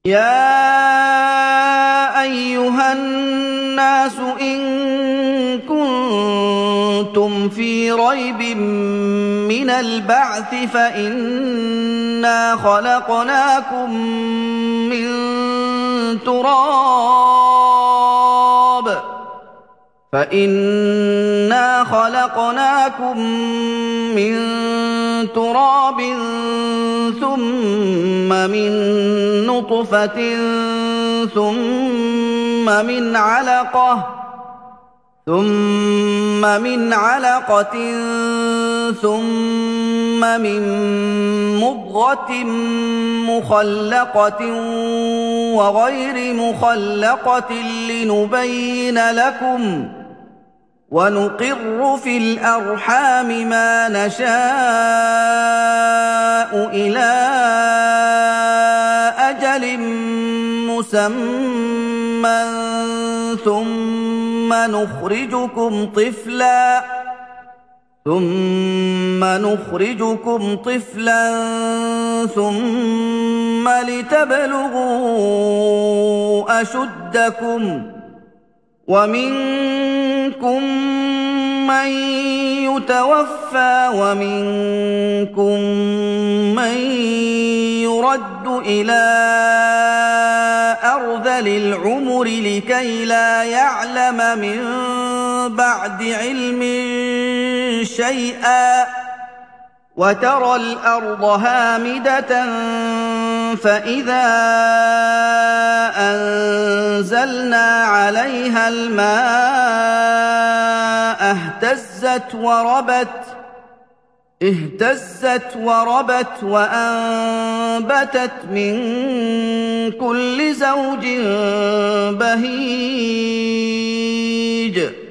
يَا أَيُّهَا النَّاسُ إِن كُنتُمْ فِي رَيْبٍ مِّنَ الْبَعْثِ فَإِنَّا خَلَقْنَاكُم مِّن تُرَابٍ ثُمَّ مِن نُّطْفَةٍ ثُمَّ مِنْ عَلَقَةٍ ثُمَّ مِن مُّضْغَةٍ مُّخَلَّقَةٍ وَغَيْرِ مُخَلَّقَةٍ لِّنُبَيِّنَ لَكُمْ ۚ وَنُقِرُّ فِي الْأَرْحَامِ مَا نَشَاءُ إِلَىٰ أَجَلٍ مُّسَمًّى ثُمَّ نُخْرِجُكُمْ طِفْلًا ثُمَّ لِتَبْلُغُوا أَشُدَّكُمْ ۖ وَمِنكُم مَّن يُتَوَفَّىٰ وَمِنكُم مَّن يُرَدُّ إِلَىٰ أَرْذَلِ الْعُمُرِ لِكَيْلَا يَعْلَمَ مِن بَعْدِ عِلْمٍ شَيْئًا ۚ وَتَرَى الْأَرْضَ هَامِدَةً فَإِذَا أَنزَلْنَا عَلَيْهَا الْمَاءَ اهْتَزَّتْ وَرَبَتْ وَأَنبَتَتْ مِن كُلِّ زَوْجٍ بَهِيجٍ